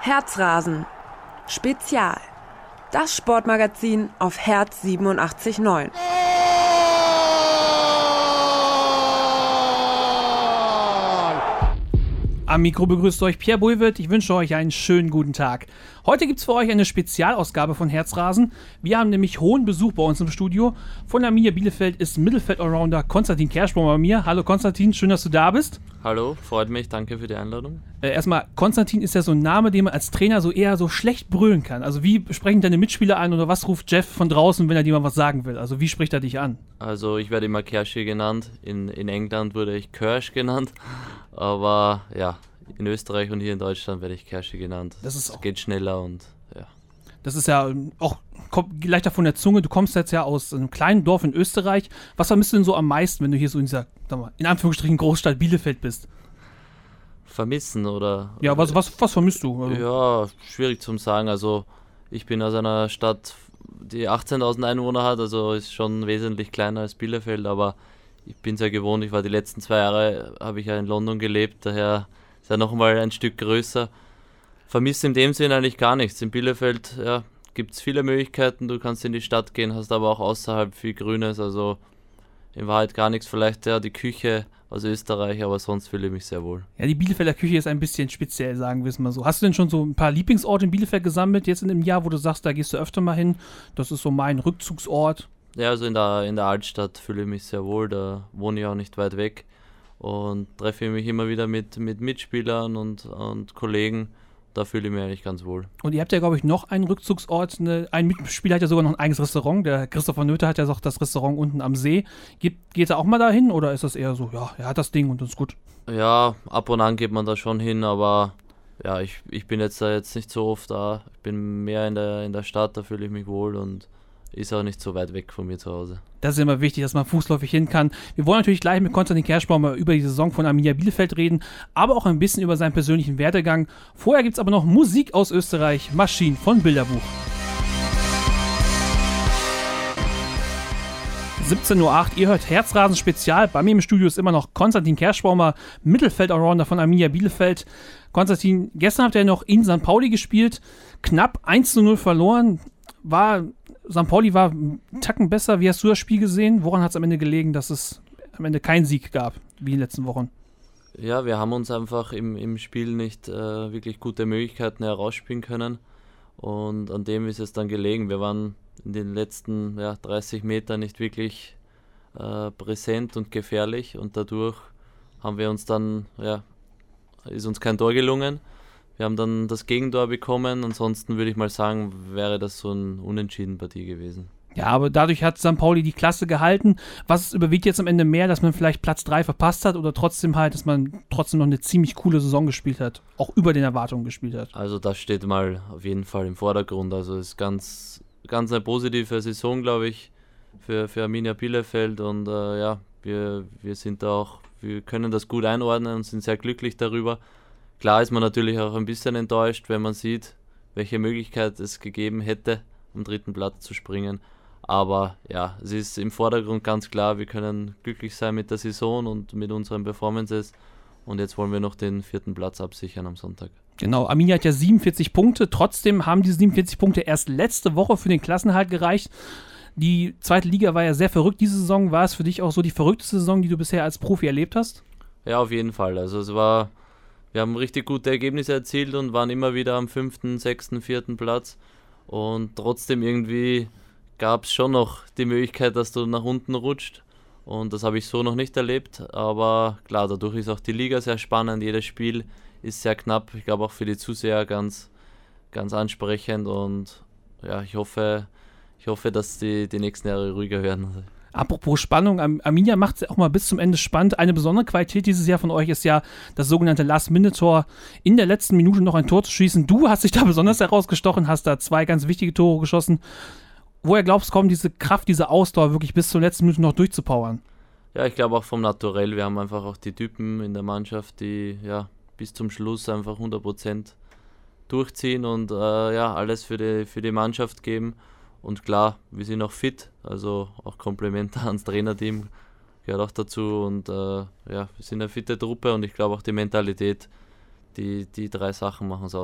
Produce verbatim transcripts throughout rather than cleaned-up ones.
Herzrasen Spezial. Das Sportmagazin auf Herz siebenundachtzig Komma neun. Am Mikro begrüßt euch Pierre Bulwitt. Ich wünsche euch einen schönen guten Tag. Heute gibt es für euch eine Spezialausgabe von Herzrasen. Wir haben nämlich hohen Besuch bei uns im Studio. Von Arminia Bielefeld ist Mittelfeld-Allrounder Konstantin Kerschbaum bei mir. Hallo Konstantin, schön, dass du da bist. Hallo, freut mich, danke für die Einladung. Äh, erstmal, Konstantin ist ja so ein Name, den man als Trainer so eher so schlecht brüllen kann. Also wie sprechen deine Mitspieler an oder was ruft Jeff von draußen, wenn er dir mal was sagen will? Also wie spricht er dich an? Also ich werde immer Kerschi genannt, in, in England wurde ich Kirsch genannt, aber ja, in Österreich und hier in Deutschland werde ich Kerschi genannt. Das ist auch, geht schneller und ja. Das ist ja auch kommt leichter von der Zunge. Du kommst jetzt ja aus einem kleinen Dorf in Österreich. Was vermisst du denn so am meisten, wenn du hier so in dieser, sag mal, in Anführungsstrichen Großstadt Bielefeld bist? Vermissen oder? Ja, was, was, was vermisst du? Also ja, schwierig zu sagen. Also ich bin aus einer Stadt, die achtzehntausend Einwohner hat, also ist schon wesentlich kleiner als Bielefeld, aber ich bin sehr gewohnt. Ich war die letzten zwei Jahre, habe ich ja in London gelebt, daher ist er nochmal ein Stück größer. Vermisse in dem Sinn eigentlich gar nichts. In Bielefeld ja, gibt es viele Möglichkeiten, du kannst in die Stadt gehen, hast aber auch außerhalb viel Grünes, also in Wahrheit gar nichts. Vielleicht ja die Küche aus Österreich, aber sonst fühle ich mich sehr wohl. Ja, die Bielefelder Küche ist ein bisschen speziell, sagen wir es mal so. Hast du denn schon so ein paar Lieblingsorte in Bielefeld gesammelt, jetzt in dem Jahr, wo du sagst, da gehst du öfter mal hin? Das ist so mein Rückzugsort. Ja, also in der, in der Altstadt fühle ich mich sehr wohl, da wohne ich auch nicht weit weg und treffe mich immer wieder mit, mit Mitspielern und, und Kollegen. Da fühle ich mich eigentlich ganz wohl. Und ihr habt ja, glaube ich, noch einen Rückzugsort. Eine, ein Mitspieler hat ja sogar noch ein eigenes Restaurant. Der Christopher Nöther hat ja auch das Restaurant unten am See. Geht, geht er auch mal dahin oder ist das eher so, ja, er hat das Ding und das ist gut? Ja, ab und an geht man da schon hin, aber ja, ich, ich bin jetzt da jetzt nicht so oft da. Ich bin mehr in der, in der Stadt, da fühle ich mich wohl und ist auch nicht so weit weg von mir zu Hause. Das ist immer wichtig, dass man fußläufig hin kann. Wir wollen natürlich gleich mit Konstantin Kerschbaum mal über die Saison von Arminia Bielefeld reden, aber auch ein bisschen über seinen persönlichen Werdegang. Vorher gibt es aber noch Musik aus Österreich, Maschinen von Bilderbuch. siebzehn Uhr acht, ihr hört Herzrasen Spezial. Bei mir im Studio ist immer noch Konstantin Kerschbaumer, Mittelfeld-Allrounder von Arminia Bielefeld. Konstantin, gestern habt ihr noch in Sankt Pauli gespielt, knapp eins zu null verloren. War, Sankt Pauli war einen Tacken besser. Wie hast du das Spiel gesehen? Woran hat es am Ende gelegen, dass es am Ende keinen Sieg gab, wie in den letzten Wochen? Ja, wir haben uns einfach im, im Spiel nicht äh, wirklich gute Möglichkeiten herausspielen können und an dem ist es dann gelegen. Wir waren in den letzten ja, dreißig Metern nicht wirklich äh, präsent und gefährlich und dadurch haben wir uns dann, ja, ist uns kein Tor gelungen. Wir haben dann das Gegentor bekommen, ansonsten würde ich mal sagen, wäre das so eine Unentschieden-Partie gewesen. Ja, aber dadurch hat Sankt Pauli die Klasse gehalten. Was überwiegt jetzt am Ende mehr, dass man vielleicht Platz drei verpasst hat oder trotzdem halt, dass man trotzdem noch eine ziemlich coole Saison gespielt hat, auch über den Erwartungen gespielt hat? Also das steht mal auf jeden Fall im Vordergrund. Also es ist ganz, ganz eine positive Saison, glaube ich, für, für Arminia Bielefeld und äh, ja, wir, wir sind da auch, wir können das gut einordnen und sind sehr glücklich darüber. Klar ist man natürlich auch ein bisschen enttäuscht, wenn man sieht, welche Möglichkeit es gegeben hätte, am dritten Platz zu springen. Aber ja, es ist im Vordergrund ganz klar, wir können glücklich sein mit der Saison und mit unseren Performances. Und jetzt wollen wir noch den vierten Platz absichern am Sonntag. Genau, Arminia hat ja siebenundvierzig Punkte. Trotzdem haben diese siebenundvierzig Punkte erst letzte Woche für den Klassenerhalt gereicht. Die zweite Liga war ja sehr verrückt diese Saison. War es für dich auch so die verrückteste Saison, die du bisher als Profi erlebt hast? Ja, auf jeden Fall. Also es war... Wir haben richtig gute Ergebnisse erzielt und waren immer wieder am fünften, sechsten, vierten Platz. Und trotzdem irgendwie gab es schon noch die Möglichkeit, dass du nach unten rutscht. Und das habe ich so noch nicht erlebt. Aber klar, dadurch ist auch die Liga sehr spannend. Jedes Spiel ist sehr knapp. Ich glaube auch für die Zuseher ganz, ganz ansprechend. Und ja, ich hoffe, ich hoffe, dass die, die nächsten Jahre ruhiger werden. Apropos Spannung, Arminia macht es auch mal bis zum Ende spannend. Eine besondere Qualität dieses Jahr von euch ist ja das sogenannte Last-Minute-Tor. In der letzten Minute noch ein Tor zu schießen. Du hast dich da besonders herausgestochen, hast da zwei ganz wichtige Tore geschossen. Woher glaubst du, kommt diese Kraft, diese Ausdauer wirklich bis zur letzten Minute noch durchzupowern? Ja, ich glaube auch vom Naturell. Wir haben einfach auch die Typen in der Mannschaft, die ja bis zum Schluss einfach hundert Prozent durchziehen und äh, ja, alles für die, für die Mannschaft geben. Und klar, wir sind auch fit, also auch Kompliment ans Trainerteam gehört auch dazu. Und äh, ja, wir sind eine fitte Truppe und ich glaube auch die Mentalität, die, die drei Sachen machen es aus.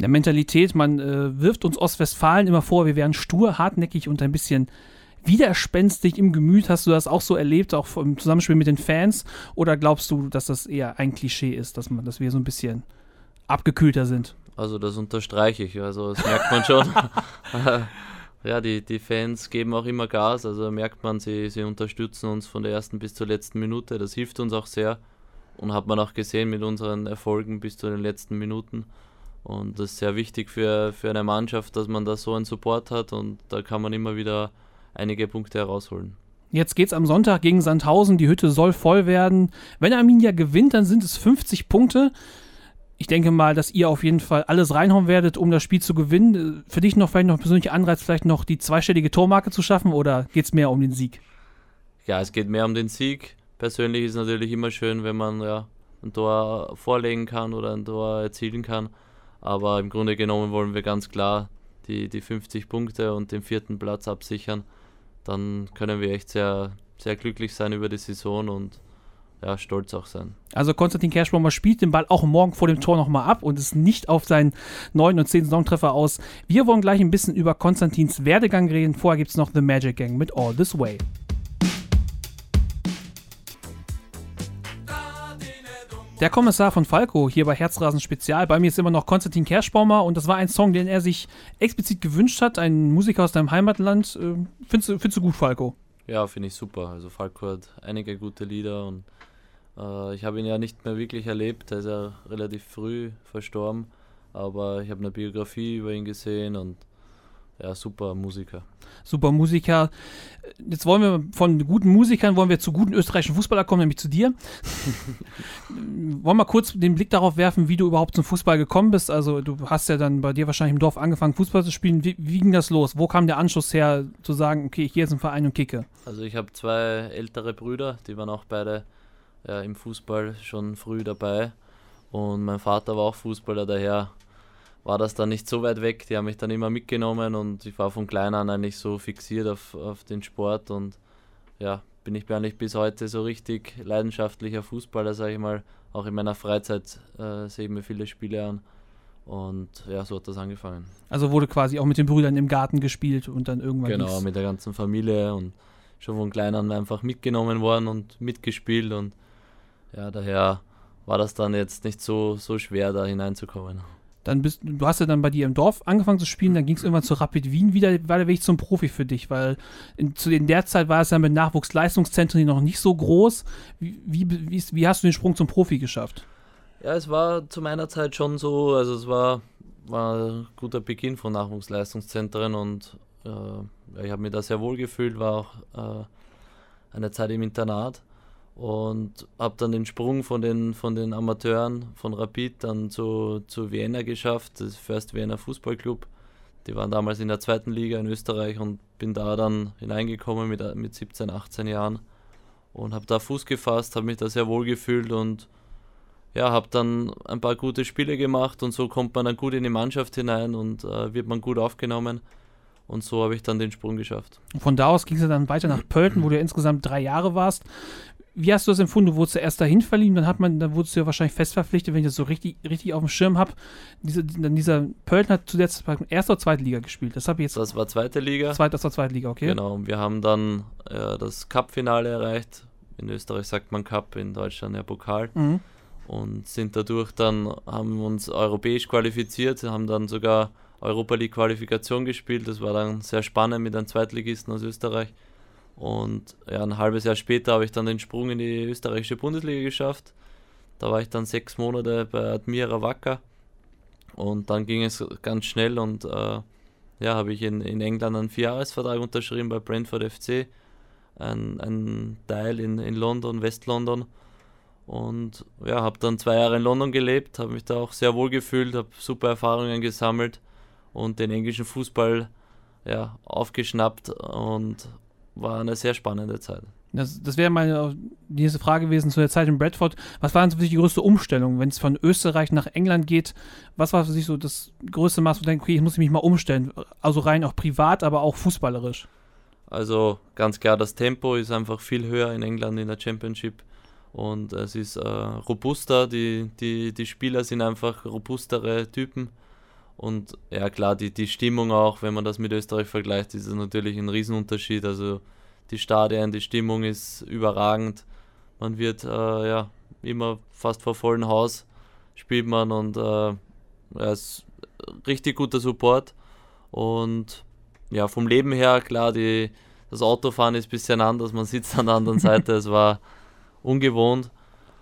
der Mentalität. Man äh, wirft uns Ostwestfalen immer vor, wir wären stur, hartnäckig und ein bisschen widerspenstig im Gemüt. Hast du das auch so erlebt, auch im Zusammenspiel mit den Fans? Oder glaubst du, dass das eher ein Klischee ist, dass, man, dass wir so ein bisschen abgekühlter sind? Also das unterstreiche ich, also das merkt man schon. Ja, die, die Fans geben auch immer Gas, also merkt man, sie, sie unterstützen uns von der ersten bis zur letzten Minute. Das hilft uns auch sehr und hat man auch gesehen mit unseren Erfolgen bis zu den letzten Minuten. Und das ist sehr wichtig für, für eine Mannschaft, dass man da so einen Support hat und da kann man immer wieder einige Punkte herausholen. Jetzt geht's am Sonntag gegen Sandhausen, die Hütte soll voll werden. Wenn Arminia gewinnt, dann sind es fünfzig Punkte. Ich denke mal, dass ihr auf jeden Fall alles reinhauen werdet, um das Spiel zu gewinnen. Für dich noch vielleicht noch ein persönlicher Anreiz, vielleicht noch die zweistellige Tormarke zu schaffen, oder geht's mehr um den Sieg? Ja, es geht mehr um den Sieg. Persönlich ist es natürlich immer schön, wenn man ja, ein Tor vorlegen kann oder ein Tor erzielen kann. Aber im Grunde genommen wollen wir ganz klar die, die fünfzig Punkte und den vierten Platz absichern. Dann können wir echt sehr, sehr glücklich sein über die Saison und ja, stolz auch sein. Also Konstantin Kerschbaumer spielt den Ball auch morgen vor dem Tor nochmal ab und ist nicht auf seinen neunten und zehnten Saisontreffer aus. Wir wollen gleich ein bisschen über Konstantins Werdegang reden. Vorher gibt es noch The Magic Gang mit All This Way. Der Kommissar von Falco hier bei Herzrasen Spezial. Bei mir ist immer noch Konstantin Kerschbaumer und das war ein Song, den er sich explizit gewünscht hat. Ein Musiker aus deinem Heimatland. Findest du, findest du gut, Falco? Ja, finde ich super. Also Falco hat einige gute Lieder und äh, ich habe ihn ja nicht mehr wirklich erlebt. Er ist ja relativ früh verstorben, aber ich habe eine Biografie über ihn gesehen und ja, super Musiker. Super Musiker. Jetzt wollen wir von guten Musikern wollen wir zu guten österreichischen Fußballern kommen, nämlich zu dir. Wollen wir mal kurz den Blick darauf werfen, wie du überhaupt zum Fußball gekommen bist. Also du hast ja dann bei dir wahrscheinlich im Dorf angefangen, Fußball zu spielen. Wie, wie ging das los? Wo kam der Anschluss her, zu sagen, okay, ich gehe jetzt im Verein und kicke? Also ich habe zwei ältere Brüder, die waren auch beide ja, im Fußball schon früh dabei. Und mein Vater war auch Fußballer, daher war das dann nicht so weit weg. Die haben mich dann immer mitgenommen und ich war von klein an eigentlich so fixiert auf, auf den Sport und ja, bin ich eigentlich bis heute so richtig leidenschaftlicher Fußballer, sage ich mal. Auch in meiner Freizeit äh, sehe ich mir viele Spiele an und ja, so hat das angefangen. Also wurde quasi auch mit den Brüdern im Garten gespielt und dann irgendwann Genau, mit der ganzen Familie und schon von klein an einfach mitgenommen worden und mitgespielt und ja, daher war das dann jetzt nicht so, so schwer, da hineinzukommen. Dann bist du hast ja dann bei dir im Dorf angefangen zu spielen, dann ging es irgendwann zu Rapid Wien wieder, war der Weg zum Profi für dich, weil in, zu in der Zeit war es ja mit Nachwuchsleistungszentren noch nicht so groß. Wie, wie, wie, wie hast du den Sprung zum Profi geschafft? Ja, es war zu meiner Zeit schon so, also es war, war ein guter Beginn von Nachwuchsleistungszentren und äh, ich habe mich da sehr wohl gefühlt, war auch äh, eine Zeit im Internat. Und habe dann den Sprung von den, von den Amateuren von Rapid dann zu, zu Vienna geschafft, das First Vienna Fußballclub. Die waren damals in der zweiten Liga in Österreich und bin da dann hineingekommen mit, mit siebzehn, achtzehn Jahren und habe da Fuß gefasst, habe mich da sehr wohl gefühlt und ja, habe dann ein paar gute Spiele gemacht und so kommt man dann gut in die Mannschaft hinein und äh, wird man gut aufgenommen. Und so habe ich dann den Sprung geschafft. Von da aus ging es dann weiter nach Pölten, wo du ja insgesamt drei Jahre warst. Wie hast du das empfunden? Du wurdest ja erst dahin verliehen, dann hat man, dann wurdest du ja wahrscheinlich fest verpflichtet, wenn ich das so richtig, richtig auf dem Schirm habe. Diese, dieser Pölten hat zuletzt erste oder zweite Liga gespielt. Das habe ich jetzt. Das war zweite Liga. Zweit, das war zweite Liga, okay. Genau, und wir haben dann äh, das Cup-Finale erreicht. In Österreich sagt man Cup, in Deutschland ja Pokal. Mhm. Und sind dadurch dann, haben uns europäisch qualifiziert, haben dann sogar Europa League Qualifikation gespielt. Das war dann sehr spannend mit einem Zweitligisten aus Österreich. Und ja, ein halbes Jahr später habe ich dann den Sprung in die österreichische Bundesliga geschafft. Da war ich dann sechs Monate bei Admira Wacker und dann ging es ganz schnell und äh, ja, habe ich in, in England einen Vierjahresvertrag unterschrieben bei Brentford F C, ein, ein Teil in, in London, West-London und ja, habe dann zwei Jahre in London gelebt, habe mich da auch sehr wohl gefühlt, habe super Erfahrungen gesammelt und den englischen Fußball ja, aufgeschnappt und war eine sehr spannende Zeit. Das, das wäre meine nächste Frage gewesen zu der Zeit in Bradford. Was war denn für dich die größte Umstellung, wenn es von Österreich nach England geht? Was war für dich so das größte Maß, wo du denkst, okay, ich muss mich mal umstellen? Also rein auch privat, aber auch fußballerisch. Also ganz klar, das Tempo ist einfach viel höher in England in der Championship und es ist äh, robuster, die, die, die Spieler sind einfach robustere Typen Und ja klar, die, die Stimmung auch, wenn man das mit Österreich vergleicht, ist es natürlich ein Riesenunterschied. Also die Stadien, die Stimmung ist überragend. Man wird äh, ja immer fast vor vollem Haus spielt man und äh, ja, es ist richtig guter Support. Und ja, vom Leben her, klar, die, das Autofahren ist ein bisschen anders, man sitzt an der anderen Seite, es war ungewohnt.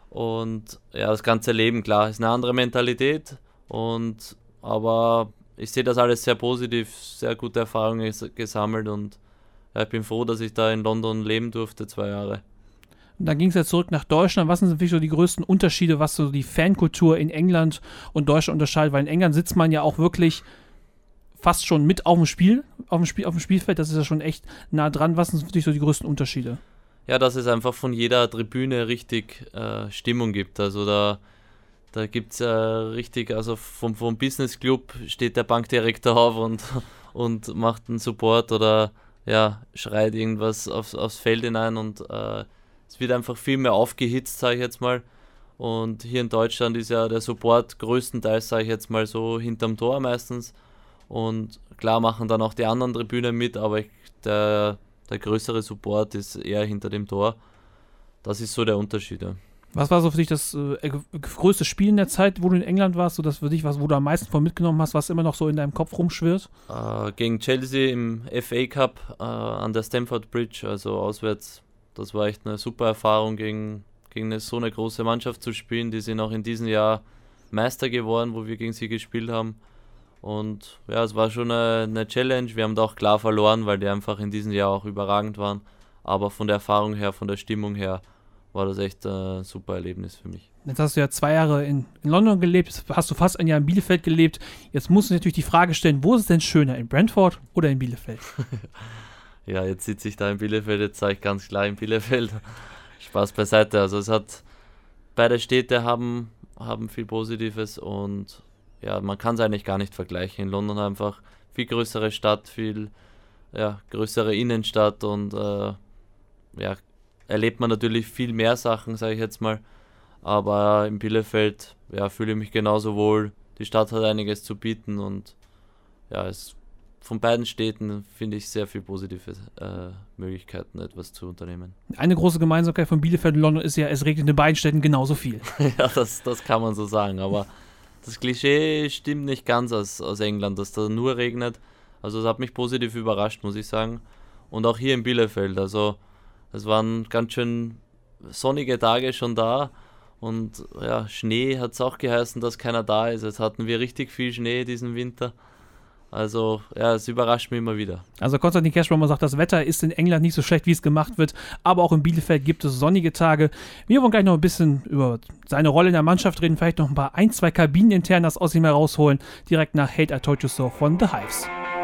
Und ja, das ganze Leben, klar, ist eine andere Mentalität. Und aber ich sehe das alles sehr positiv, sehr gute Erfahrungen gesammelt und ja, ich bin froh, dass ich da in London leben durfte, zwei Jahre. Und dann ging es ja zurück nach Deutschland. Was sind wirklich so die größten Unterschiede, was so die Fankultur in England und Deutschland unterscheidet? Weil in England sitzt man ja auch wirklich fast schon mit auf dem Spiel, auf dem Spiel, auf dem Spielfeld. Das ist ja schon echt nah dran. Was sind wirklich so die größten Unterschiede? Ja, dass es einfach von jeder Tribüne richtig äh, Stimmung gibt. Also da Da gibt es äh, richtig, also vom, vom Business Club steht der Bankdirektor auf und, und macht einen Support oder ja, schreit irgendwas aufs, aufs Feld hinein und äh, es wird einfach viel mehr aufgehitzt, sage ich jetzt mal. Und hier in Deutschland ist ja der Support größtenteils, sage ich jetzt mal so, hinterm Tor meistens. Und klar machen dann auch die anderen Tribünen mit, aber ich, der, der größere Support ist eher hinter dem Tor. Das ist so der Unterschied, ja. Was war so für dich das äh, größte Spiel in der Zeit, wo du in England warst, so das für dich, was, wo du am meisten von mitgenommen hast, was immer noch so in deinem Kopf rumschwirrt? Äh, gegen Chelsea im F A Cup äh, an der Stamford Bridge, also auswärts. Das war echt eine super Erfahrung, gegen, gegen eine, so eine große Mannschaft zu spielen. Die sind auch in diesem Jahr Meister geworden, wo wir gegen sie gespielt haben. Und ja, es war schon eine, eine Challenge. Wir haben da auch klar verloren, weil die einfach in diesem Jahr auch überragend waren. Aber von der Erfahrung her, von der Stimmung her, war das echt ein super Erlebnis für mich. Jetzt hast du ja zwei Jahre in, in London gelebt, jetzt hast du fast ein Jahr in Bielefeld gelebt. Jetzt musst du natürlich die Frage stellen, wo ist es denn schöner, in Brentford oder in Bielefeld? Ja, jetzt sitze ich da in Bielefeld, jetzt sage ich ganz klar in Bielefeld. Spaß beiseite. Also es hat, beide Städte haben, haben viel Positives und ja, man kann es eigentlich gar nicht vergleichen. In London einfach viel größere Stadt, viel ja, größere Innenstadt und äh, ja, erlebt man natürlich viel mehr Sachen, sage ich jetzt mal. Aber in Bielefeld ja, fühle ich mich genauso wohl. Die Stadt hat einiges zu bieten und ja, es, von beiden Städten finde ich sehr viele positive äh, Möglichkeiten, etwas zu unternehmen. Eine große Gemeinsamkeit von Bielefeld und London ist ja, es regnet in beiden Städten genauso viel. Ja, das, das kann man so sagen. Aber das Klischee stimmt nicht ganz aus, aus England, dass da nur regnet. Also es hat mich positiv überrascht, muss ich sagen. Und auch hier in Bielefeld, also es waren ganz schön sonnige Tage schon da und ja, Schnee hat es auch geheißen, dass keiner da ist. Jetzt hatten wir richtig viel Schnee diesen Winter. Also ja, es überrascht mich immer wieder. Also Konstantin Kerschbaumer sagt, das Wetter ist in England nicht so schlecht, wie es gemacht wird, aber auch in Bielefeld gibt es sonnige Tage. Wir wollen gleich noch ein bisschen über seine Rolle in der Mannschaft reden, vielleicht noch ein paar ein, zwei Kabineninternas aus ihm herausholen, direkt nach Hate I Told You So von The Hives.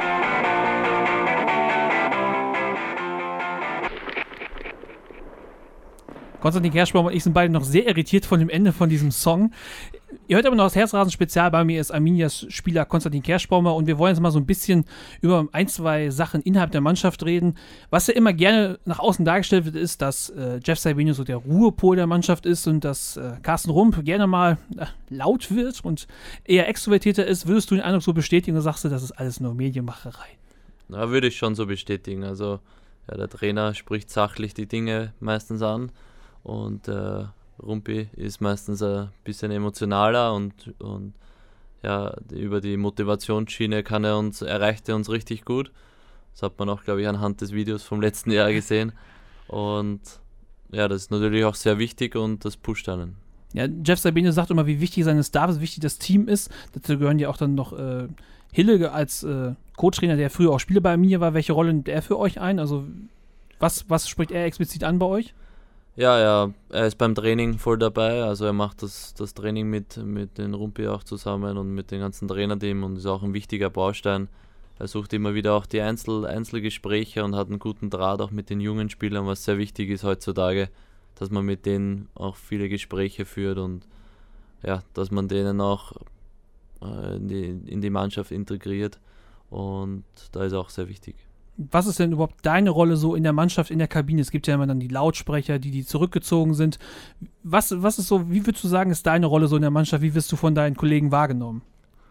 Konstantin Kerschbaum und ich sind beide noch sehr irritiert von dem Ende von diesem Song. Ihr hört aber noch das Herzrasen-Spezial. Bei mir ist Arminias Spieler Konstantin Kerschbaumer und wir wollen jetzt mal so ein bisschen über ein, zwei Sachen innerhalb der Mannschaft reden. Was ja immer gerne nach außen dargestellt wird, ist, dass äh, Jeff Sabine so der Ruhepol der Mannschaft ist und dass äh, Carsten Rump gerne mal äh, laut wird und eher extrovertierter ist. Würdest du den Eindruck so bestätigen oder sagst du, das ist alles nur Medienmacherei? Na, würde ich schon so bestätigen. Also ja, der Trainer spricht sachlich die Dinge meistens an. Und äh, Rumpi ist meistens ein bisschen emotionaler und, und ja, über die Motivationsschiene kann er uns, erreicht er uns richtig gut. Das hat man auch, glaube ich, anhand des Videos vom letzten Jahr gesehen. Und ja, das ist natürlich auch sehr wichtig und das pusht einen. Ja, Jeff Sabine sagt immer, wie wichtig seine Staff ist, wie wichtig das Team ist. Dazu gehören ja auch dann noch äh, Hille als äh, Co-Trainer, der früher auch Spieler bei mir war. Welche Rolle nimmt er für euch ein? Also was, was spricht er explizit an bei euch? Ja, ja, er ist beim Training voll dabei, also er macht das, das Training mit, mit den Rumpi auch zusammen und mit dem ganzen Trainerteam und ist auch ein wichtiger Baustein. Er sucht immer wieder auch die Einzel, Einzelgespräche und hat einen guten Draht auch mit den jungen Spielern, was sehr wichtig ist heutzutage, dass man mit denen auch viele Gespräche führt und ja, dass man denen auch äh, in, die, in die Mannschaft integriert und da ist auch sehr wichtig. Was ist denn überhaupt deine Rolle so in der Mannschaft, in der Kabine? Es gibt ja immer dann die Lautsprecher, die, die zurückgezogen sind. Was, was ist so, wie würdest du sagen, ist deine Rolle so in der Mannschaft? Wie wirst du von deinen Kollegen wahrgenommen?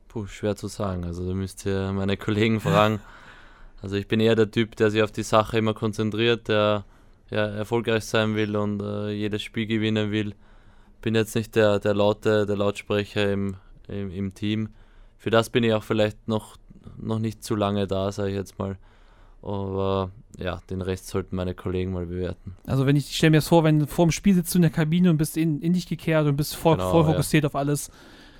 Puh, schwer zu sagen. Also da müsst ihr meine Kollegen fragen. Also ich bin eher der Typ, der sich auf die Sache immer konzentriert, der ja, erfolgreich sein will und äh, jedes Spiel gewinnen will. Bin jetzt nicht der, der Laute, der Lautsprecher im, im, im Team. Für das bin ich auch vielleicht noch, noch nicht zu lange da, sage ich jetzt mal. Aber ja, den Rest sollten meine Kollegen mal bewerten. Also wenn ich, ich stelle mir das vor, wenn du vor dem Spiel sitzt du in der Kabine und bist in, in dich gekehrt und bist voll, Genau, voll fokussiert ja. auf alles.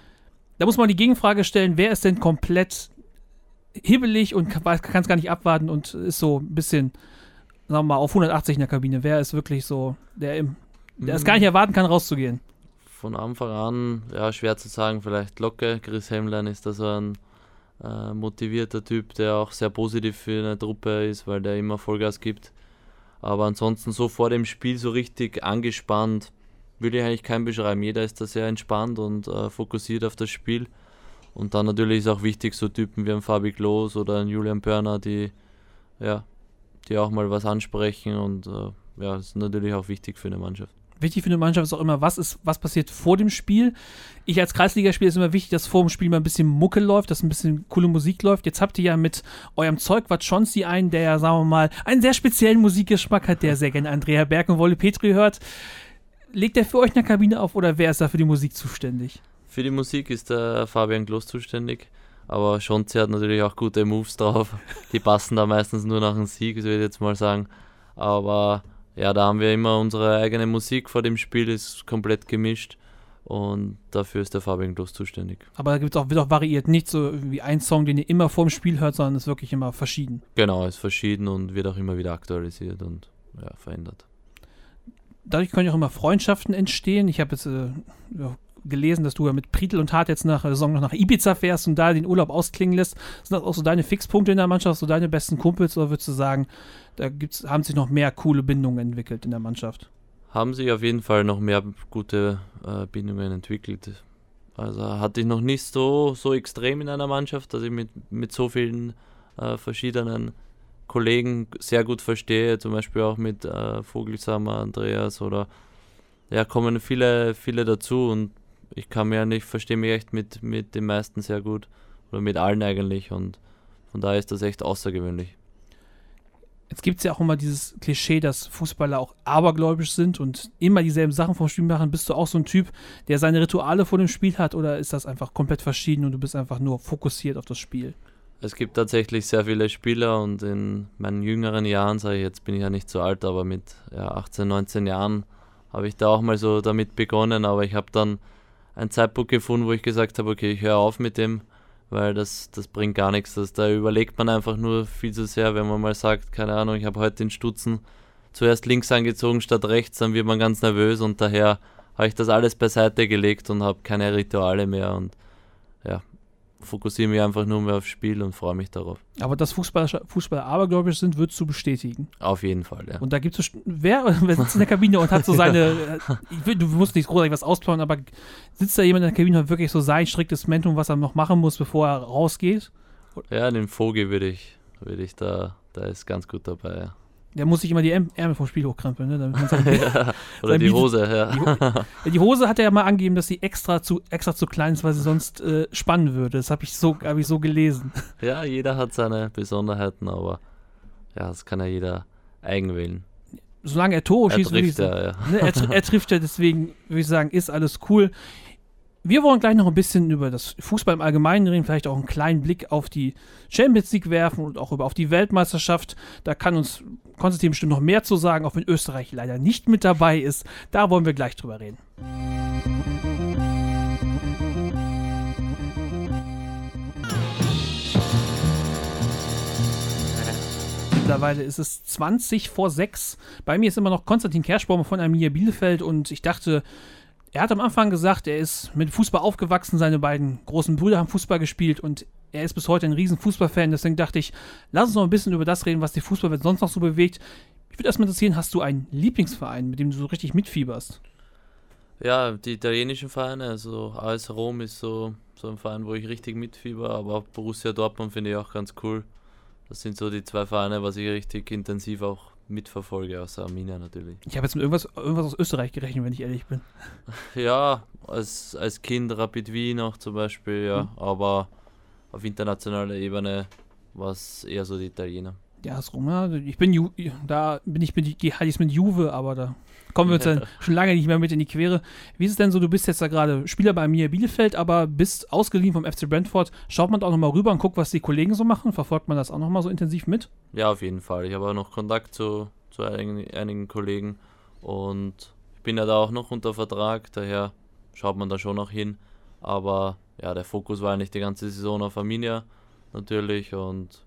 Da muss man die Gegenfrage stellen, wer ist denn komplett hibbelig und kann es gar nicht abwarten und ist so ein bisschen, sagen wir mal, auf hundertachtzig in der Kabine. Wer ist wirklich so, der, im, der es gar nicht erwarten kann, rauszugehen? Von Anfang an, ja, schwer zu sagen, vielleicht Locke. Chris Hemlein ist da so ein äh, motivierter Typ, der auch sehr positiv für eine Truppe ist, weil der immer Vollgas gibt. Aber ansonsten so vor dem Spiel so richtig angespannt, würde ich eigentlich keinen beschreiben. Jeder ist da sehr entspannt und äh, fokussiert auf das Spiel. Und dann natürlich ist auch wichtig, so Typen wie ein Fabi Klos oder ein Julian Pörner, die, ja, die auch mal was ansprechen. Und äh, ja, das ist natürlich auch wichtig für eine Mannschaft. Wichtig für eine Mannschaft ist auch immer, was ist, was passiert vor dem Spiel. Ich als Kreisligaspieler ist immer wichtig, dass vor dem Spiel mal ein bisschen Mucke läuft, dass ein bisschen coole Musik läuft. Jetzt habt ihr ja mit eurem Zeugwart Chauncey einen, der ja, sagen wir mal, einen sehr speziellen Musikgeschmack hat, der sehr gerne Andrea Berg und Wolle Petri hört. Legt der für euch in der Kabine auf oder wer ist da für die Musik zuständig? Für die Musik ist der Fabian Klos zuständig, aber Chauncey hat natürlich auch gute Moves drauf. Die passen da meistens nur nach einem Sieg, würde ich jetzt mal sagen. Aber ja, da haben wir immer unsere eigene Musik vor dem Spiel, ist komplett gemischt und dafür ist der Fabian Klos zuständig. Aber da gibt's auch, wird auch variiert, nicht so wie ein Song, den ihr immer vor dem Spiel hört, sondern ist wirklich immer verschieden. Genau, ist verschieden und wird auch immer wieder aktualisiert und ja, verändert. Dadurch können ja auch immer Freundschaften entstehen. Ich habe jetzt äh, ja, gelesen, dass du ja mit Prietl und Hart jetzt nach der Saison noch nach Ibiza fährst und da den Urlaub ausklingen lässt. Sind das auch so deine Fixpunkte in der Mannschaft, so deine besten Kumpels, oder würdest du sagen, da gibt's, haben sich noch mehr coole Bindungen entwickelt in der Mannschaft? Haben sich auf jeden Fall noch mehr gute äh, Bindungen entwickelt. Also hatte ich noch nicht so, so extrem in einer Mannschaft, dass ich mit, mit so vielen äh, verschiedenen Kollegen sehr gut verstehe, zum Beispiel auch mit äh, Vogelsammer, Andreas oder ja, kommen viele, viele dazu und ich kann mir nicht, verstehe mich echt mit, mit den meisten sehr gut oder mit allen eigentlich und von daher ist das echt außergewöhnlich. Jetzt gibt es ja auch immer dieses Klischee, dass Fußballer auch abergläubisch sind und immer dieselben Sachen vom Spiel machen. Bist du auch so ein Typ, der seine Rituale vor dem Spiel hat oder ist das einfach komplett verschieden und du bist einfach nur fokussiert auf das Spiel? Es gibt tatsächlich sehr viele Spieler und in meinen jüngeren Jahren, sage ich, jetzt bin ich ja nicht so alt, aber mit ja, achtzehn, neunzehn Jahren habe ich da auch mal so damit begonnen, aber ich habe dann einen Zeitpunkt gefunden, wo ich gesagt habe, okay, ich höre auf mit dem, weil das, das bringt gar nichts. Das, da überlegt man einfach nur viel zu sehr, wenn man mal sagt, keine Ahnung, ich habe heute den Stutzen zuerst links angezogen statt rechts, dann wird man ganz nervös und daher habe ich das alles beiseite gelegt und habe keine Rituale mehr und ja, fokussiere mich einfach nur mehr aufs Spiel und freue mich darauf. Aber dass Fußballer, Fußballer abergläubisch sind, würdest du bestätigen? Auf jeden Fall, ja. Und da gibt es, wer, wer sitzt in der Kabine und hat so seine, ich will, du musst nicht großartig was ausplanen, aber sitzt da jemand in der Kabine und hat wirklich so sein striktes Mentum, was er noch machen muss, bevor er rausgeht? Ja, den Vogel würde ich, würde ich da, da ist ganz gut dabei, ja. Der muss sich immer die Ärmel vom Spiel hochkrempeln, ne? Damit man sein, ja, oder die Hose, ja. Die, die Hose hat er ja mal angegeben, dass sie extra zu, extra zu klein ist, weil sie sonst äh, spannen würde. Das habe ich, so, hab ich so gelesen. Ja, jeder hat seine Besonderheiten, aber ja, das kann ja jeder eigen wählen. Solange er Tore er schießt, würde ich trifft sagen. ja, ja. Ne, er, er trifft ja, deswegen würde ich sagen, ist alles cool. Wir wollen gleich noch ein bisschen über das Fußball im Allgemeinen reden, vielleicht auch einen kleinen Blick auf die Champions League werfen und auch über auf die Weltmeisterschaft. Da kann uns Konstantin bestimmt noch mehr zu sagen, auch wenn Österreich leider nicht mit dabei ist. Da wollen wir gleich drüber reden. Mittlerweile ist es zwanzig vor sechs. Bei mir ist immer noch Konstantin Kerschbaumer von Arminia Bielefeld und ich dachte, er hat am Anfang gesagt, er ist mit Fußball aufgewachsen, seine beiden großen Brüder haben Fußball gespielt und er ist bis heute ein riesen Fußballfan, deswegen dachte ich, lass uns noch ein bisschen über das reden, was die Fußballwelt sonst noch so bewegt. Ich würde erstmal interessieren, hast du einen Lieblingsverein, mit dem du so richtig mitfieberst? Ja, die italienischen Vereine, also A S Rom ist so, so ein Verein, wo ich richtig mitfieber, aber auch Borussia Dortmund finde ich auch ganz cool. Das sind so die zwei Vereine, was ich richtig intensiv auch mitverfolge, außer Arminia natürlich. Ich habe jetzt mit irgendwas, irgendwas aus Österreich gerechnet, wenn ich ehrlich bin. Ja, als, als Kind Rapid Wien auch zum Beispiel, ja, mhm. aber auf internationaler Ebene war es eher so die Italiener. Ja, ist rum, ja. Ich bin Ju- da bin ich mit, halte ich es mit Juve, aber da kommen wir uns dann schon lange nicht mehr mit in die Quere. Wie ist es denn so, du bist jetzt da gerade Spieler bei Arminia Bielefeld, aber bist ausgeliehen vom F C Brentford. Schaut man da auch nochmal rüber und guckt, was die Kollegen so machen? Verfolgt man das auch nochmal so intensiv mit? Ja, auf jeden Fall. Ich habe auch noch Kontakt zu, zu einigen, einigen Kollegen und ich bin ja da auch noch unter Vertrag, daher schaut man da schon noch hin. Aber ja, der Fokus war eigentlich die ganze Saison auf Arminia natürlich und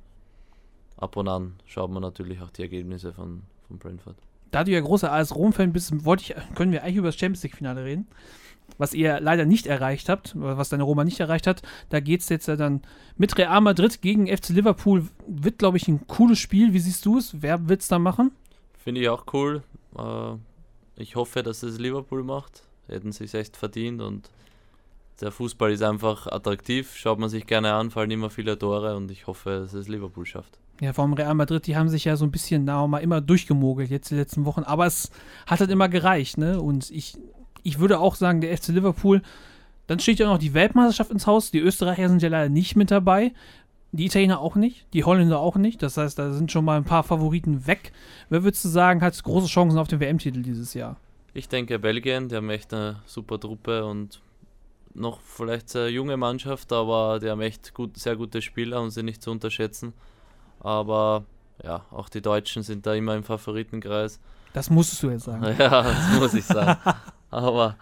ab und an schaut man natürlich auch die Ergebnisse von, von Brentford. Da du ja großer A S Rom-Fan bist, wollte ich, können wir eigentlich über das Champions League-Finale reden, was ihr leider nicht erreicht habt, was deine Roma nicht erreicht hat. Da geht es jetzt ja dann mit Real Madrid gegen F C Liverpool. Wird, glaube ich, ein cooles Spiel. Wie siehst du es? Wer wird es da machen? Finde ich auch cool. Äh, ich hoffe, dass es Liverpool macht. Hätten sich echt verdient und der Fußball ist einfach attraktiv. Schaut man sich gerne an, fallen immer viele Tore und ich hoffe, dass es Liverpool schafft. Ja, vom Real Madrid, die haben sich ja so ein bisschen na, mal immer durchgemogelt jetzt die letzten Wochen, aber es hat halt immer gereicht, ne? Und ich, ich würde auch sagen, der F C Liverpool, dann steht ja noch die Weltmeisterschaft ins Haus, die Österreicher sind ja leider nicht mit dabei, die Italiener auch nicht, die Holländer auch nicht, das heißt, da sind schon mal ein paar Favoriten weg. Wer würdest du sagen, hat große Chancen auf den W M-Titel dieses Jahr? Ich denke Belgien, die haben echt eine super Truppe und noch vielleicht sehr junge Mannschaft, aber die haben echt gut, sehr gute Spieler und sind nicht zu unterschätzen. Aber ja, auch die Deutschen sind da immer im Favoritenkreis. Das musstest du jetzt sagen. Ja, das muss ich sagen. Aber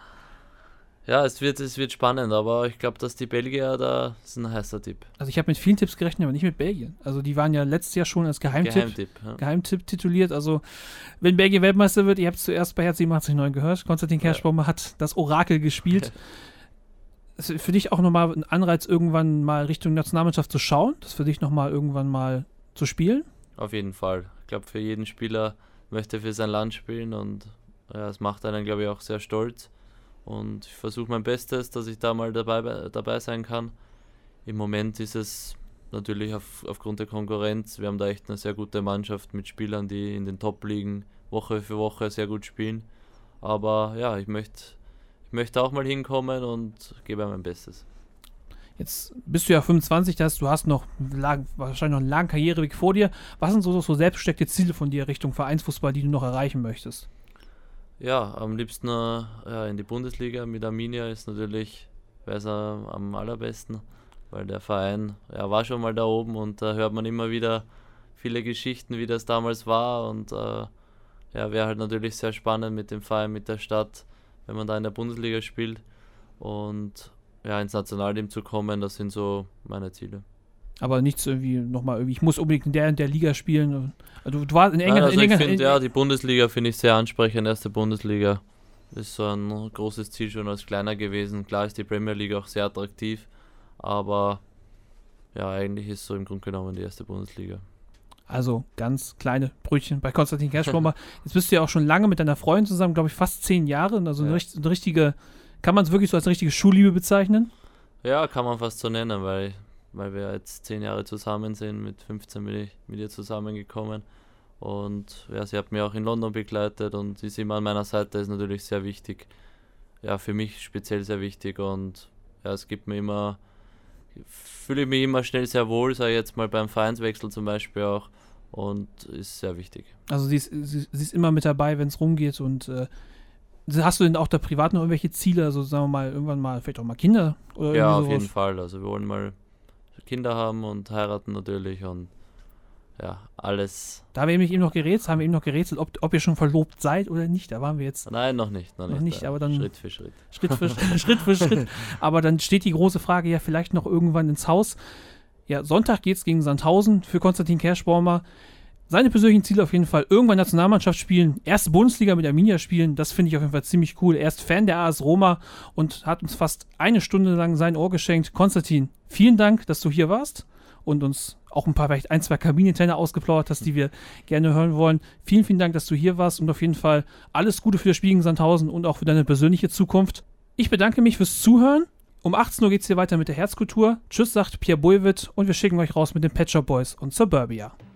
ja, es wird, es wird spannend, aber ich glaube, dass die Belgier da ist ein heißer Tipp. Also ich habe mit vielen Tipps gerechnet, aber nicht mit Belgien. Also die waren ja letztes Jahr schon als Geheimtipp, Geheimtipp, ja. Geheimtipp tituliert. Also wenn Belgien Weltmeister wird, ihr habt es zuerst bei Herz siebenundachtzig neun gehört, Konstantin Kerschbaumer ja. hat das Orakel gespielt. Ist für dich auch nochmal ein Anreiz, irgendwann mal Richtung Nationalmannschaft zu schauen? Das für dich nochmal irgendwann mal zu spielen? Auf jeden Fall. Ich glaube, für jeden Spieler möchte für sein Land spielen und ja, es macht einen, glaube ich, auch sehr stolz. Und ich versuche mein Bestes, dass ich da mal dabei, dabei sein kann. Im Moment ist es natürlich auf, aufgrund der Konkurrenz, wir haben da echt eine sehr gute Mannschaft mit Spielern, die in den Top-Ligen Woche für Woche sehr gut spielen. Aber ja, ich möchte ich möchte auch mal hinkommen und gebe mein Bestes. Jetzt bist du ja fünfundzwanzig, das heißt, du hast noch lang, wahrscheinlich noch einen langen Karriereweg vor dir. Was sind so, so selbstgesteckte Ziele von dir Richtung Vereinsfußball, die du noch erreichen möchtest? Ja, am liebsten äh, ja, in die Bundesliga mit Arminia ist natürlich, wäre es äh, am allerbesten, weil der Verein ja, war schon mal da oben und da äh, hört man immer wieder viele Geschichten, wie das damals war und äh, ja, wäre halt natürlich sehr spannend mit dem Verein, mit der Stadt, wenn man da in der Bundesliga spielt und ja, ins Nationalteam zu kommen, das sind so meine Ziele. Aber nichts irgendwie nochmal irgendwie, ich muss unbedingt in der und der Liga spielen. Also du warst in England. Nein, also in England, ich finde, in, ja, die Bundesliga finde ich sehr ansprechend. Erste Bundesliga ist so ein großes Ziel schon als kleiner gewesen. Klar ist die Premier League auch sehr attraktiv, aber ja, eigentlich ist so im Grunde genommen die erste Bundesliga. Also ganz kleine Brötchen bei Konstantin Kerschbaumer. Jetzt bist du ja auch schon lange mit deiner Freundin zusammen, glaube ich, fast zehn Jahre. Also eine, ja. richt- eine richtige, kann man es wirklich so als richtige Schulliebe bezeichnen? Ja, kann man fast so nennen, weil, weil wir jetzt zehn Jahre zusammen sind. Mit fünfzehn bin ich mit ihr zusammengekommen. Und ja, sie hat mich auch in London begleitet und sie ist immer an meiner Seite, ist natürlich sehr wichtig. Ja, für mich speziell sehr wichtig und ja, es gibt mir immer, fühle ich mich immer schnell sehr wohl, sei jetzt mal beim Vereinswechsel zum Beispiel auch und ist sehr wichtig. Also sie ist, sie, sie ist immer mit dabei, wenn es rumgeht und äh, hast du denn auch da privat noch irgendwelche Ziele, also sagen wir mal, irgendwann mal, vielleicht auch mal Kinder? Oder ja, auf sowas? jeden Fall, also wir wollen mal Kinder haben und heiraten natürlich und ja, alles. Da haben wir eben noch gerätselt, haben wir eben noch gerätselt, ob, ob ihr schon verlobt seid oder nicht. Da waren wir jetzt. Nein, noch nicht. Noch, noch nicht, nicht, ja. aber dann. Schritt für Schritt. Schritt für Schritt für Schritt. Aber dann steht die große Frage ja vielleicht noch irgendwann ins Haus. Ja, Sonntag geht's gegen Sandhausen für Konstantin Kerschbaumer. Seine persönlichen Ziele auf jeden Fall, irgendwann Nationalmannschaft spielen, erste Bundesliga mit Arminia spielen, das finde ich auf jeden Fall ziemlich cool. Er ist Fan der A S Roma und hat uns fast eine Stunde lang sein Ohr geschenkt. Konstantin, vielen Dank, dass du hier warst und uns auch ein paar, vielleicht ein, zwei Kabinentenner ausgeplaudert hast, die wir gerne hören wollen. Vielen, vielen Dank, dass du hier warst und auf jeden Fall alles Gute für das Spiel gegen Sandhausen und auch für deine persönliche Zukunft. Ich bedanke mich fürs Zuhören. Um achtzehn Uhr geht es hier weiter mit der Herzkultur. Tschüss, sagt Pierre Bulwitt und wir schicken euch raus mit den Pet Shop Boys und Suburbia.